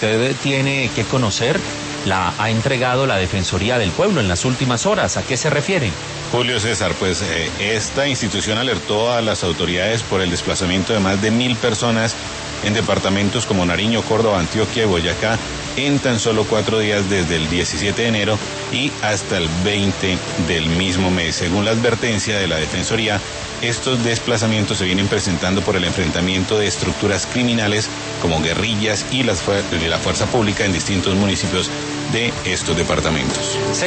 usted tiene que conocer la ha entregado la Defensoría del Pueblo en las últimas horas. ¿A qué se refiere? Julio César, pues esta institución alertó a las autoridades por el desplazamiento de más de 1.000 personas en departamentos como Nariño, Córdoba, Antioquia y Boyacá en tan solo 4 días desde el 17 de enero y hasta el 20 del mismo mes. Según la advertencia de la Defensoría, estos desplazamientos se vienen presentando por el enfrentamiento de estructuras criminales como guerrillas y la fuerza pública en distintos municipios de estos departamentos.